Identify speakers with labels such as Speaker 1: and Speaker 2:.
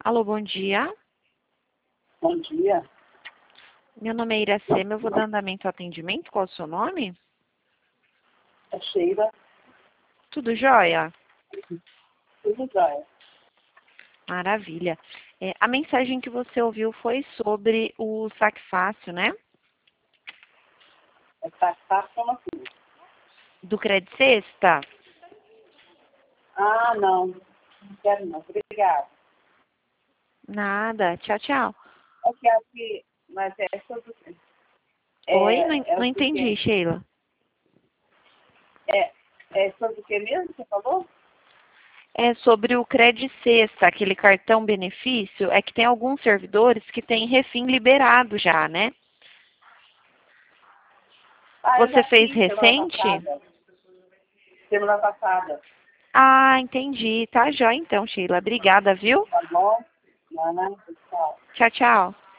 Speaker 1: Alô, bom dia.
Speaker 2: Bom dia.
Speaker 1: Meu nome é Iracema, eu vou dar andamento ao atendimento. Qual é o seu nome?
Speaker 2: É Sheila.
Speaker 1: Tudo jóia?
Speaker 2: Tudo jóia.
Speaker 1: Maravilha. A mensagem que você ouviu foi sobre o Saque Fácil, né?
Speaker 2: É passar como assim?
Speaker 1: Do Credit Sexta?
Speaker 2: Ah, não. Não quero não. Obrigada.
Speaker 1: Nada. Tchau, tchau.
Speaker 2: Eu quero que... Mas é sobre o quê?
Speaker 1: Oi?
Speaker 2: É
Speaker 1: Não
Speaker 2: o
Speaker 1: entendi,
Speaker 2: quê?
Speaker 1: Sheila.
Speaker 2: É sobre o que mesmo que você falou?
Speaker 1: É sobre o Credit Sexta, aquele cartão benefício. É que tem alguns servidores que têm refim liberado já, né?
Speaker 2: Ah, eu
Speaker 1: Você
Speaker 2: já
Speaker 1: fez
Speaker 2: fiz semana
Speaker 1: recente?
Speaker 2: passada. Semana passada.
Speaker 1: Ah, entendi. Tá jóia então, Sheila. Obrigada, viu?
Speaker 2: Tá bom? Não, não, tchau.
Speaker 1: Tchau, tchau.